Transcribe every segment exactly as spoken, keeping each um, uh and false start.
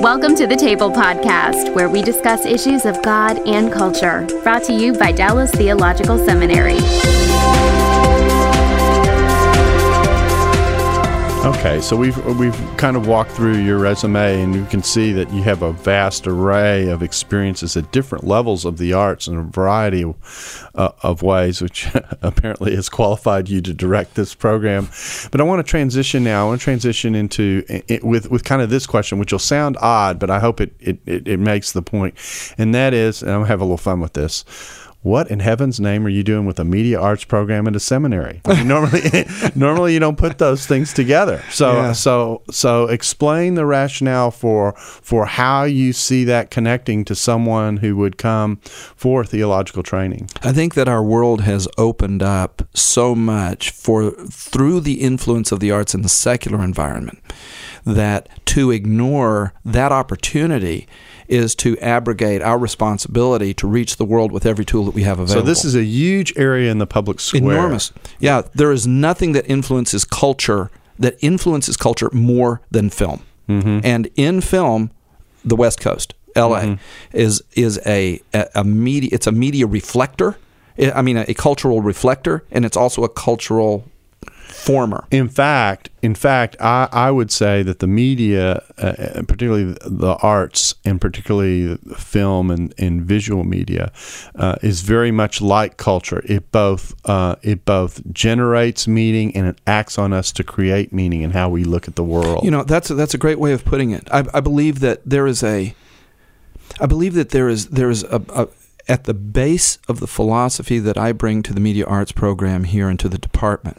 Welcome to the Table Podcast, where we discuss issues of God and culture. Brought to you by Dallas Theological Seminary. Okay, so we've we've kind of walked through your resume, and you can see that you have a vast array of experiences at different levels of the arts in a variety of, uh, of ways, which apparently has qualified you to direct this program. But I want to transition now. I want to transition into it with with kind of this question, which will sound odd, but I hope it it, it, it makes the point, and that is, and I'm gonna have a little fun with this. What in heaven's name are you doing with a media arts program at a seminary? I mean, normally, normally you don't put those things together. So, yeah. so, so explain the rationale for for how you see that connecting to someone who would come for theological training. I think that our world has opened up so much for through the influence of the arts in the secular environment that to ignore that opportunity is to abrogate our responsibility to reach the world with every tool that we have available. So this is a huge area in the public square. Enormous. Yeah, there is nothing that influences culture that influences culture more than film. Mm-hmm. And in film, the West Coast, L A, mm-hmm. is is a, a, a media. It's a media reflector. I mean, a, a cultural reflector, and it's also a cultural former. In fact, in fact, I, I would say that the media, uh, particularly the arts, and particularly film and, and visual media, uh, is very much like culture. It both uh, it both generates meaning and it acts on us to create meaning in how we look at the world. You know, that's a, that's a great way of putting it. I, I believe that there is a, I believe that there is there is a, a at the base of the philosophy that I bring to the media arts program here and to the department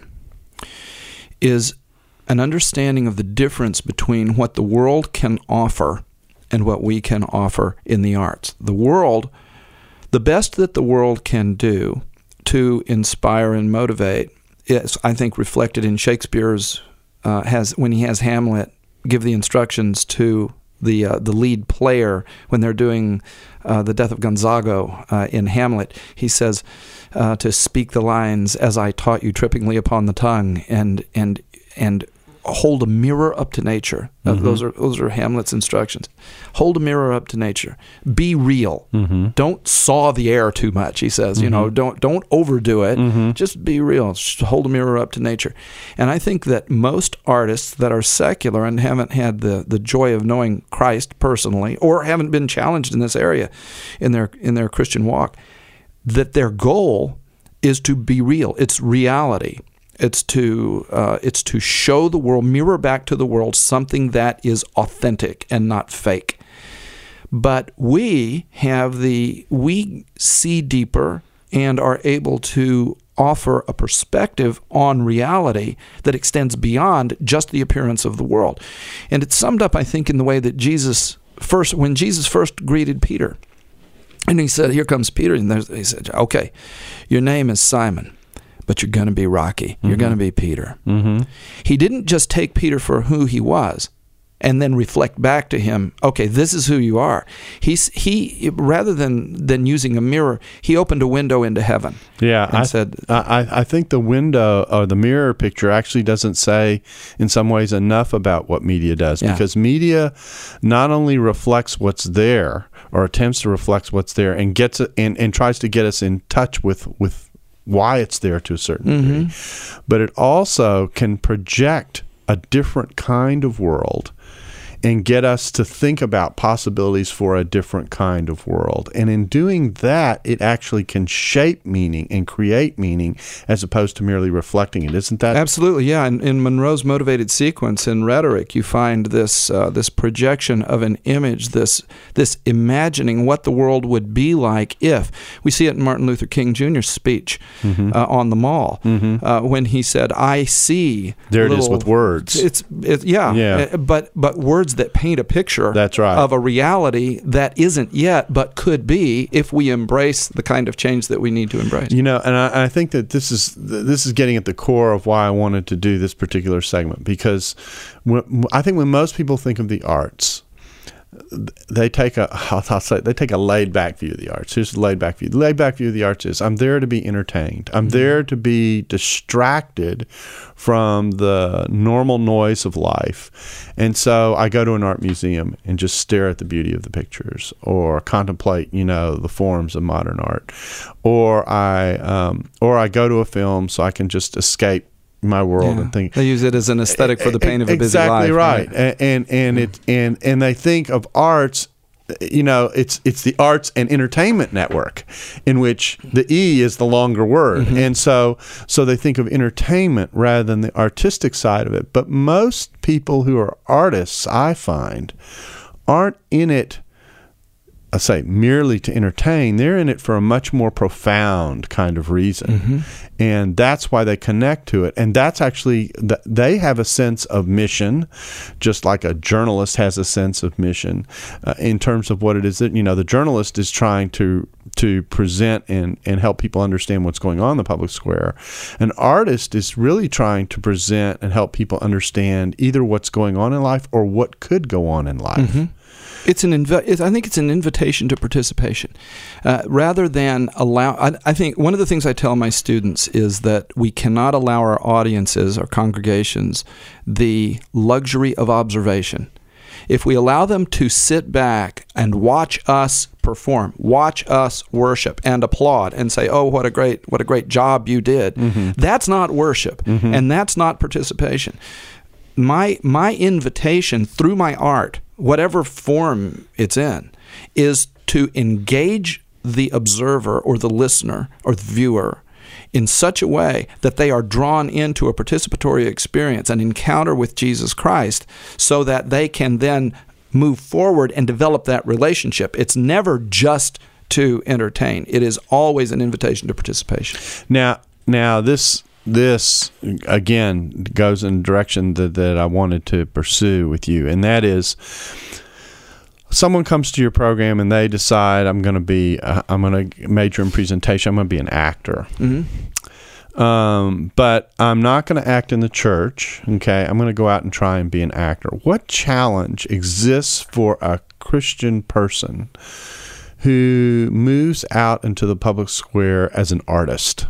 is an understanding of the difference between what the world can offer and what we can offer in the arts. The world, the best that the world can do to inspire and motivate is, I think, reflected in Shakespeare's, uh, has when he has Hamlet give the instructions to the uh, the lead player when they're doing uh, the death of Gonzago uh, in Hamlet. He says, Uh, to speak the lines as I taught you, trippingly upon the tongue, and and and hold a mirror up to nature. Mm-hmm. Uh, those are those are Hamlet's instructions. Hold a mirror up to nature. Be real. Mm-hmm. Don't saw the air too much. He says, mm-hmm. you know, don't don't overdo it. Mm-hmm. Just be real. Just hold a mirror up to nature. And I think that most artists that are secular and haven't had the, the joy of knowing Christ personally, or haven't been challenged in this area in their in their Christian walk, that their goal is to be real. It's reality. It's to uh, it's to show the world, mirror back to the world something that is authentic and not fake. But we have the we see deeper and are able to offer a perspective on reality that extends beyond just the appearance of the world. And it's summed up, I think, in the way that Jesus first, when Jesus first greeted Peter. And he said, here comes Peter. And he said, okay, your name is Simon, but you're going to be Rocky. You're mm-hmm. going to be Peter. Mm-hmm. He didn't just take Peter for who he was and then reflect back to him, okay, this is who you are. He's, he, rather than, than using a mirror, he opened a window into heaven. Yeah, and I, said, I, I think the window or the mirror picture actually doesn't say, in some ways, enough about what media does. Yeah. Because media not only reflects what's there, or attempts to reflect what's there, and gets it, and, and tries to get us in touch with, with why it's there to a certain degree. Mm-hmm. But it also can project a different kind of world and get us to think about possibilities for a different kind of world. And in doing that, it actually can shape meaning and create meaning as opposed to merely reflecting it. Isn't that? Absolutely, yeah. In, in Monroe's motivated sequence in rhetoric, you find this uh, this projection of an image, this this imagining what the world would be like if. We see it in Martin Luther King Junior's speech mm-hmm. uh, on the Mall mm-hmm. uh, when he said, I see. There little, it is with words. It's it, yeah, yeah. But, but words that paint a picture That's right. of a reality that isn't yet but could be if we embrace the kind of change that we need to embrace. You know, and I, I think that this is this is getting at the core of why I wanted to do this particular segment, because when, I think when most people think of the arts, they take a I'll say they take a laid back view of the arts. Here's the laid back view. The laid back view of the arts is I'm there to be entertained. I'm there to be distracted from the normal noise of life. And so I go to an art museum and just stare at the beauty of the pictures, or contemplate, you know, the forms of modern art, or I um, or I go to a film so I can just escape my world yeah. and think they use it as an aesthetic for the pain of a busy exactly life. Exactly right, right. and and, and it and and they think of arts, you know, it's it's the arts and entertainment network, in which the E is the longer word, mm-hmm. and so so they think of entertainment rather than the artistic side of it. But most people who are artists, I find, aren't in it, I say, merely to entertain. They're in it for a much more profound kind of reason. Mm-hmm. And that's why they connect to it. And that's actually, they have a sense of mission, just like a journalist has a sense of mission, uh, in terms of what it is that, you know, the journalist is trying to to present and, and help people understand what's going on in the public square. An artist is really trying to present and help people understand either what's going on in life or what could go on in life. Mm-hmm. It's an inv- it's, I think it's an invitation to participation, uh, rather than allow. I, I think one of the things I tell my students is that we cannot allow our audiences or congregations the luxury of observation. If we allow them to sit back and watch us perform, watch us worship, and applaud and say, "Oh, what a great what a great job you did," mm-hmm. that's not worship, mm-hmm. and that's not participation. My my invitation through my art, whatever form it's in, is to engage the observer or the listener or the viewer in such a way that they are drawn into a participatory experience, an encounter with Jesus Christ, so that they can then move forward and develop that relationship. It's never just to entertain. It is always an invitation to participation. Now, now this... This, again, goes in a direction that, that I wanted to pursue with you, and that is, someone comes to your program and they decide, I'm going to be, uh, I'm going to major in presentation, I'm going to be an actor. Mm-hmm. Um, but I'm not going to act in the church, okay? I'm going to go out and try and be an actor. What challenge exists for a Christian person who moves out into the public square as an artist?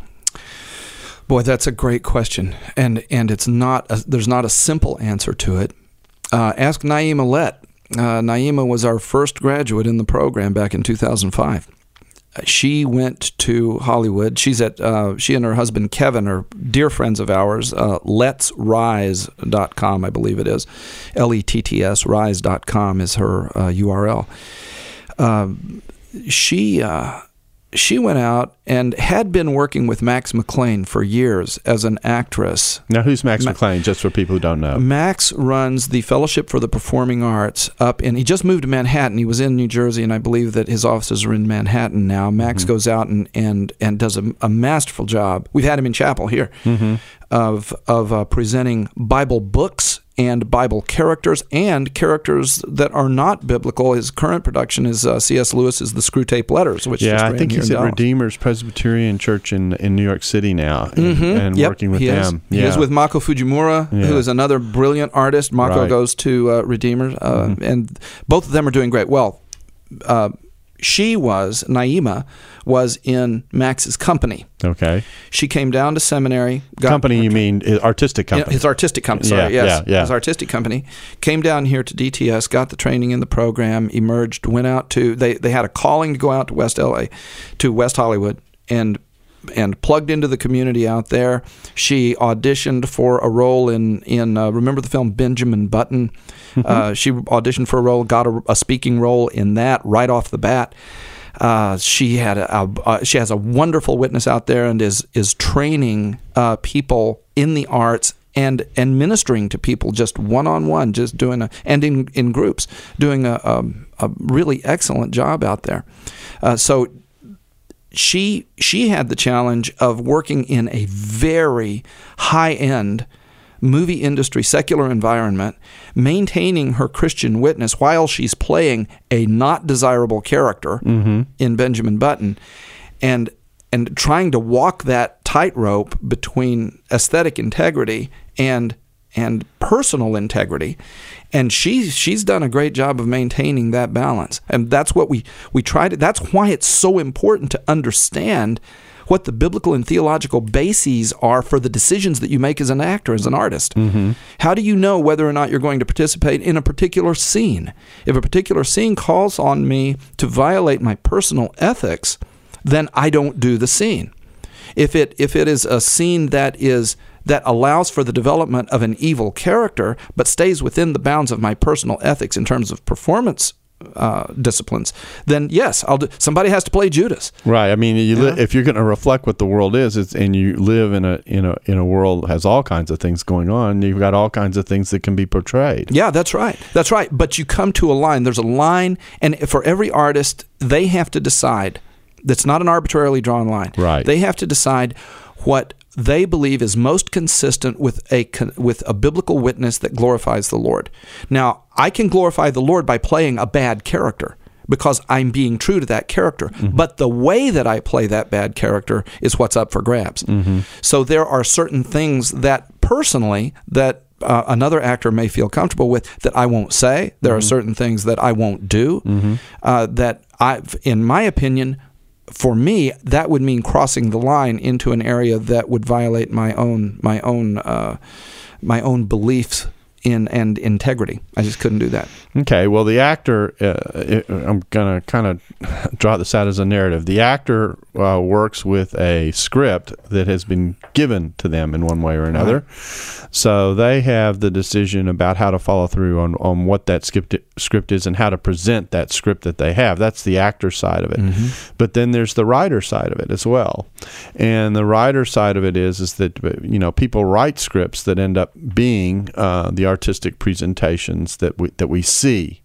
Boy, that's a great question, and and it's not a, there's not a simple answer to it. Uh, ask Naima Lett. Uh, Naima was our first graduate in the program back in two thousand five. Uh, she went to Hollywood. She's at uh, she and her husband Kevin are dear friends of ours. Uh, Let's Rise dot com, I believe it is. L E T T S rise dot com is her uh, U R L. Uh, she. Uh, She went out and had been working with Max McLean for years as an actress. Now, who's Max Ma- McLean, just for people who don't know? Max runs the Fellowship for the Performing Arts up in, he just moved to Manhattan. He was in New Jersey, and I believe that his offices are in Manhattan now. Max mm-hmm. goes out and, and, and does a, a masterful job. We've had him in chapel here mm-hmm. of, of uh, presenting Bible books and Bible characters and characters that are not biblical. His current production is uh, C S Lewis's The Screwtape Letters, which yeah, just I think he's at Dallas. Redeemer's Presbyterian Church in, in New York City now, and, mm-hmm. and yep, working with he them. Is. Yeah. He is with Mako Fujimura, yeah. who is another brilliant artist. Mako right. goes to uh, Redeemer, uh, mm-hmm. and both of them are doing great. Well, uh, she was, Naima, was in Max's company. Okay. She came down to seminary. Got company, you mean artistic company? His artistic company, sorry, yeah, yes. Yeah, yeah. His artistic company. Came down here to D T S, got the training in the program, emerged, went out to, they, they had a calling to go out to West L A, to West Hollywood, and and plugged into the community out there. She auditioned for a role in, in uh, remember the film Benjamin Button? Mm-hmm. Uh, she auditioned for a role, got a, a speaking role in that right off the bat. Uh, she had a, a uh, she has a wonderful witness out there, and is is training uh, people in the arts and and ministering to people just one on one, just doing a and in in groups, doing a a, a really excellent job out there. Uh, so. She she had the challenge of working in a very high-end movie industry, secular environment, maintaining her Christian witness while she's playing a not desirable character mm-hmm. in Benjamin Button, and and trying to walk that tightrope between aesthetic integrity and and personal integrity. And she she's done a great job of maintaining that balance. And that's what we, we try to, that's why it's so important to understand what the biblical and theological bases are for the decisions that you make as an actor, as an artist. Mm-hmm. How do you know whether or not you're going to participate in a particular scene? If a particular scene calls on me to violate my personal ethics, then I don't do the scene. If it if it is a scene that is that allows for the development of an evil character, but stays within the bounds of my personal ethics in terms of performance uh, disciplines, then yes, I'll do. Somebody has to play Judas. Right. I mean, you Yeah. li- if you're going to reflect what the world is, it's, and you live in a in a in a world that has all kinds of things going on, you've got all kinds of things that can be portrayed. Yeah, that's right. That's right. But you come to a line. There's a line, and for every artist, they have to decide. That's not an arbitrarily drawn line. Right. They have to decide what they believe is most consistent with a with a biblical witness that glorifies the Lord. Now, I can glorify the Lord by playing a bad character because I'm being true to that character. Mm-hmm. But the way that I play that bad character is what's up for grabs. Mm-hmm. So there are certain things that personally that uh, another actor may feel comfortable with that I won't say. There mm-hmm. are certain things that I won't do mm-hmm. uh, that I, in my opinion, for me, that would mean crossing the line into an area that would violate my own my own uh, my own beliefs in and integrity. I just couldn't do that. Okay. Well, the actor, uh, I'm going to kind of draw this out as a narrative. The actor uh, works with a script that has been given to them in one way or another. Uh-huh. So they have the decision about how to follow through on, on what that script, script is and how to present that script that they have. That's the actor side of it. Mm-hmm. But then there's the writer side of it as well. And the writer side of it is, is that, you know, people write scripts that end up being uh, the artistic presentations that we that we see,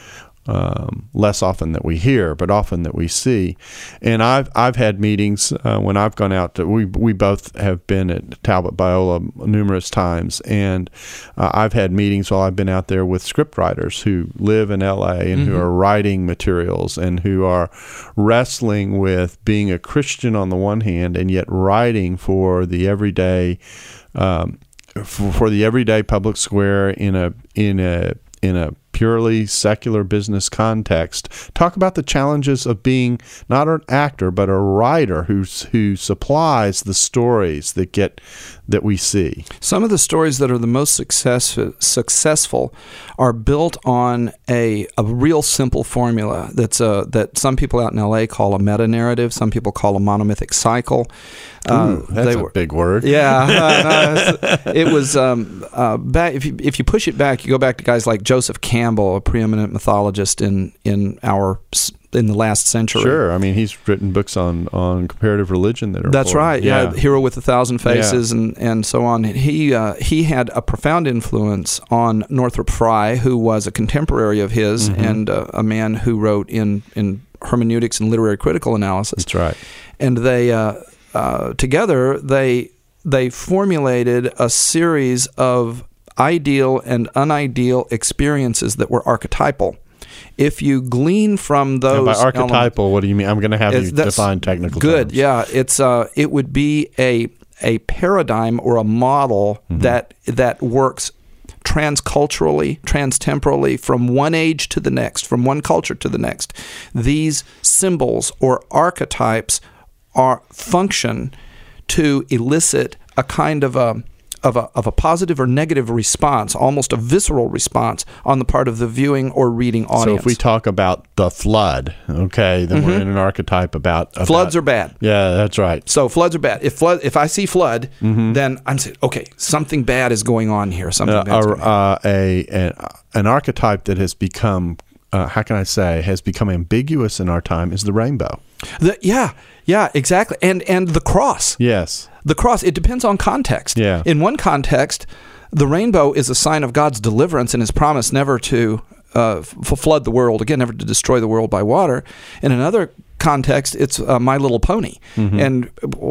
um, less often that we hear, but often that we see. And I've I've had meetings uh, when I've gone out to, we we both have been at Talbot Biola numerous times, and uh, I've had meetings while I've been out there with script writers who live in L A and mm-hmm. who are writing materials and who are wrestling with being a Christian on the one hand and yet writing for the everyday um, For, for the everyday public square in a in a in a purely secular business context. Talk about the challenges of being not an actor but a writer who's who supplies the stories that get that we see. Some of the stories that are the most success, successful are built on a a real simple formula that's a, that some people out in L A call a meta-narrative. Some people call a monomythic cycle. Ooh, uh, that's they a were, big word. Yeah, uh, no, it was um, uh, back. If you if you push it back, you go back to guys like Joseph Campbell, a preeminent mythologist in in our in the last century. Sure, I mean he's written books on, on comparative religion that are. That's important. right. Yeah. yeah, Hero with a Thousand Faces yeah. and, and so on. He uh, he had a profound influence on Northrop Frye, who was a contemporary of his mm-hmm. and uh, a man who wrote in in hermeneutics and literary critical analysis. That's right. And they. Uh, Uh, together, they they formulated a series of ideal and unideal experiences that were archetypal. If you glean from those, and by archetypal, elements, what do you mean? I'm going to have you define technical good, terms. Good, yeah. It's uh, it would be a a paradigm or a model mm-hmm. that that works transculturally, transtemporally, from one age to the next, from one culture to the next. These symbols or archetypes are function to elicit a kind of a of a of a positive or negative response, almost a visceral response on the part of the viewing or reading audience. So if we talk about the flood, okay, then mm-hmm. we're in an archetype about, about floods are bad. Yeah, that's right. So floods are bad. If flood, if I see flood, mm-hmm. then I'm saying, okay, something bad is going on here. Something uh, bad. Is uh, going on. Uh, a, a an archetype that has become uh, how can I say has become ambiguous in our time is the rainbow. The, yeah, yeah, exactly, and and the cross. Yes. The cross, it depends on context. Yeah. In one context, the rainbow is a sign of God's deliverance and his promise never to uh, f- flood the world again, never to destroy the world by water. In another context, it's uh, My Little Pony. Mm-hmm. And, well,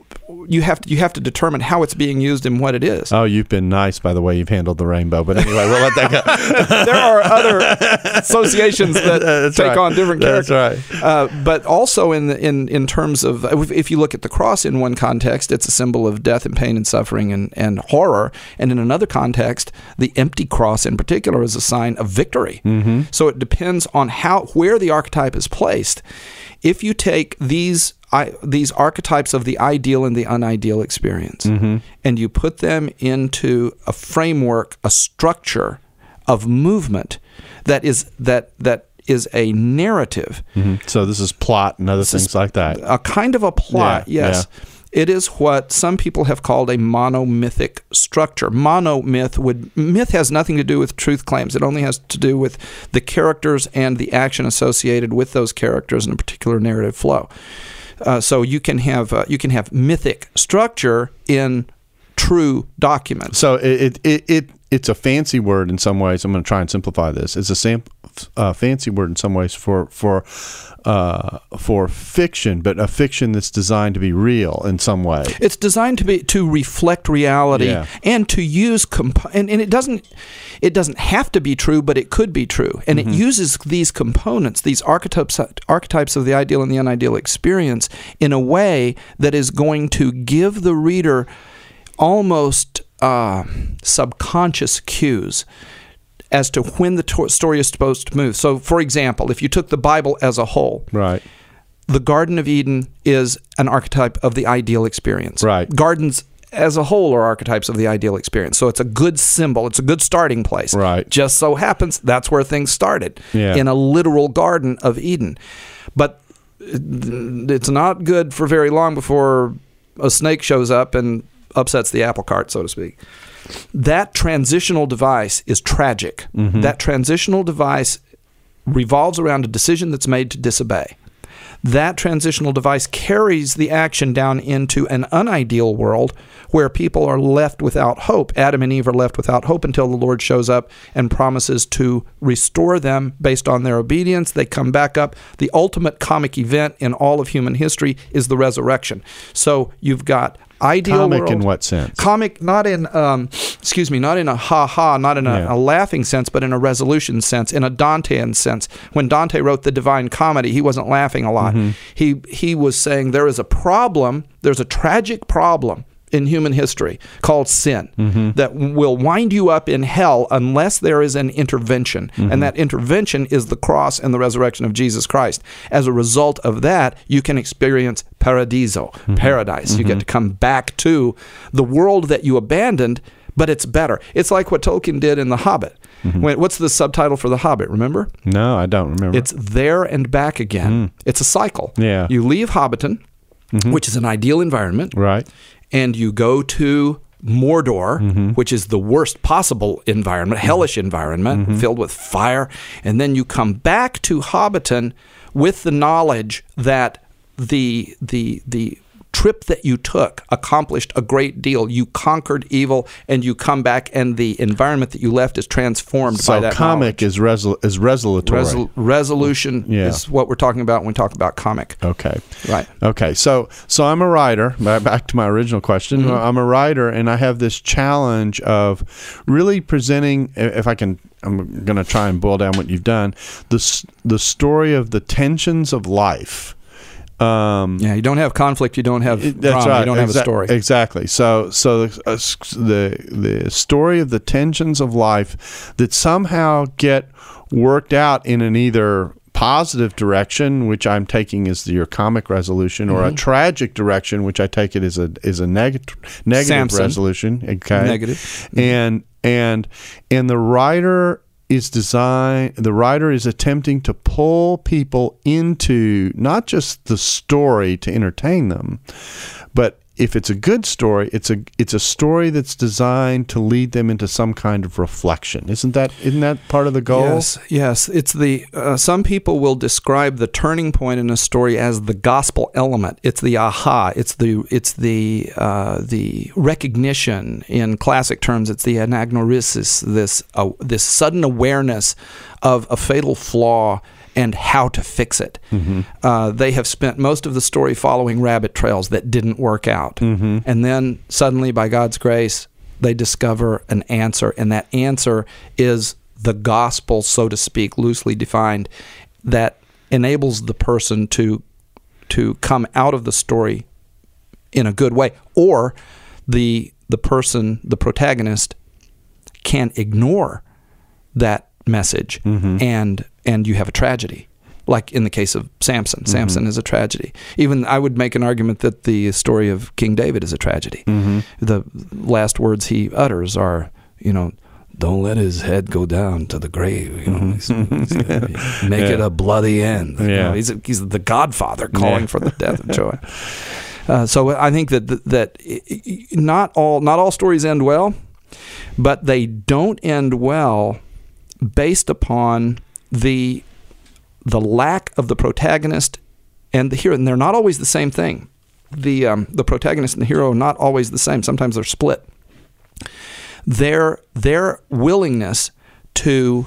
you have to, you have to determine how it's being used and what it is. Oh, you've been nice by the way you've handled the rainbow. But anyway, we'll let that go. There are other associations that That's take right. on different characters. That's right. Uh, but also in the, in in terms of, if you look at the cross in one context, it's a symbol of death and pain and suffering and, and horror, and in another context, the empty cross in particular is a sign of victory. Mm-hmm. So it depends on how where the archetype is placed. If you take these I, these archetypes of the ideal and the unideal experience, mm-hmm. and you put them into a framework, a structure of movement that is that that is a narrative. Mm-hmm. So this is plot and other This things is like that. A kind of a plot, Yeah, yes. It is what some people have called a monomythic structure. Monomyth would myth has nothing to do with truth claims. It only has to do with the characters and the action associated with those characters in a particular narrative flow. Uh, so you can have uh, you can have mythic structure in true documents. So it it it it's a fancy word in some ways. I'm going to try and simplify this. It's a sam- uh, fancy word in some ways for for uh, for fiction, but a fiction that's designed to be real in some way. It's designed to be to reflect reality Yeah. and to use comp- and, and it doesn't it doesn't have to be true, but it could be true. And Mm-hmm. it uses these components, these archetypes archetypes of the ideal and the unideal experience in a way that is going to give the reader almost uh, subconscious cues as to when the to- story is supposed to move. So, for example, if you took the Bible as a whole, Right. the Garden of Eden is an archetype of the ideal experience. Right. Gardens as a whole are archetypes of the ideal experience. So it's a good symbol. It's a good starting place. Right. Just so happens that's where things started, Yeah. in a literal Garden of Eden. But it's not good for very long before a snake shows up and upsets the apple cart, so to speak. That transitional device is tragic. Mm-hmm. That transitional device revolves around a decision that's made to disobey. That transitional device carries the action down into an unideal world where people are left without hope. Adam and Eve are left without hope until the Lord shows up and promises to restore them based on their obedience. They come back up. The ultimate comic event in all of human history is the resurrection. So you've got ideal Comic world. in what sense? Comic, not in, um, excuse me, not in a ha-ha, not in a, Yeah. a laughing sense, but in a resolution sense, in a Dantean sense. When Dante wrote the Divine Comedy, he wasn't laughing a lot. Mm-hmm. He he was saying there is a problem, there's a tragic problem in human history called sin Mm-hmm. that will wind you up in hell unless there is an intervention. Mm-hmm. And that intervention is the cross and the resurrection of Jesus Christ. As a result of that, you can experience paradiso, Mm-hmm. paradise. You get to come back to the world that you abandoned, but it's better. It's like what Tolkien did in The Hobbit. Mm-hmm. When, what's the subtitle for The Hobbit, remember? No, I don't remember. It's There and Back Again. It's a cycle. Yeah. You leave Hobbiton, which is an ideal environment, right. and you go to Mordor, Mm-hmm. which is the worst possible environment, hellish environment, Mm-hmm. filled with fire, and then you come back to Hobbiton with the knowledge that the the the trip that you took accomplished a great deal. You conquered evil, and you come back, and the environment that you left is transformed So by that comic knowledge. is resol- is resolutory. Resol- resolution Yeah. is what we're talking about when we talk about comic. Okay. Right. Okay. So so I'm a writer. Ba- Back to my original question. Mm-hmm. I'm a writer, and I have this challenge of really presenting. If I can, I'm going to try and boil down what you've done. The s- the story of the tensions of life. Um, Yeah, you don't have conflict, you don't have It- That's drama, right. you don't have Exa- a story. Exactly. So, so the, uh, s- the the story of the tensions of life that somehow get worked out in an either positive direction, which I'm taking as your comic resolution, or Mm-hmm. a tragic direction, which I take it as a is a neg- negative Samson. resolution. Okay. Negative. And and and the writer is designed, the writer is attempting to pull people into not just the story to entertain them, but if it's a good story, it's a it's a story that's designed to lead them into some kind of reflection. Isn't that isn't that part of the goal? Yes, yes. It's the uh, some people will describe the turning point in a story as the gospel element. It's the aha. It's the it's the uh, the recognition in classic terms. It's the anagnorisis. This uh, this sudden awareness of a fatal flaw and how to fix it. Mm-hmm. Uh, they have spent most of the story following rabbit trails that didn't work out. Mm-hmm. And then suddenly, by God's grace, they discover an answer, and that answer is the gospel, so to speak, loosely defined, that enables the person to to come out of the story in a good way, or the the person, the protagonist, can ignore that message, mm-hmm. and and you have a tragedy. Like in the case of Samson. Mm-hmm. Samson is a tragedy. Even I would make an argument that the story of King David is a tragedy. Mm-hmm. The last words he utters are, you know, don't let his head go down to the grave. You know, he's, he's make yeah. it a bloody end. Yeah. You know, he's, he's the Godfather calling yeah. for the death of Joab. Uh, so I think that that not all not all stories end well, but they don't end well based upon the the lack of the protagonist and the hero. And they're not always the same thing. The um, the protagonist and the hero are not always the same. Sometimes they're split. Their their willingness to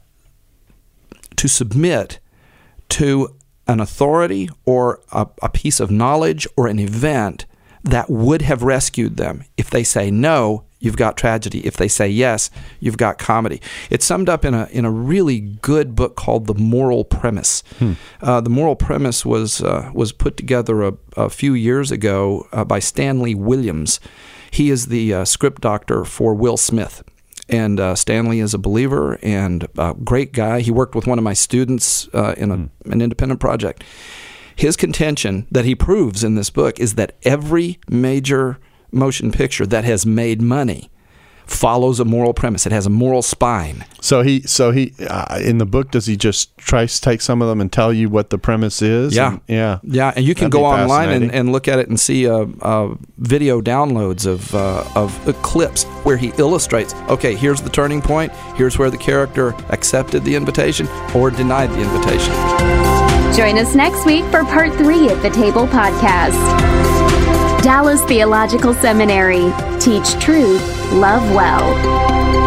to submit to an authority or a, a piece of knowledge or an event that would have rescued them. If they say no, you've got tragedy. If they say yes, you've got comedy. It's summed up in a in a really good book called The Moral Premise. Hmm. Uh, the Moral Premise was uh, was put together a, a few years ago uh, by Stanley Williams. He is the uh, script doctor for Will Smith. And uh, Stanley is a believer and a great guy. He worked with one of my students uh, in a, mm. an independent project. His contention that he proves in this book is that every major motion picture that has made money follows a moral premise. It has a moral spine. So he, so he, uh, in the book, does he just try to take some of them and tell you what the premise is? Yeah, and, yeah, yeah. And you can That'd go online and, and look at it and see uh, uh, video downloads of uh, of uh, clips where he illustrates. Okay, here's the turning point. Here's where the character accepted the invitation or denied the invitation. Join us next week for part three of the Table Podcast. Dallas Theological Seminary. Teach truth, love well.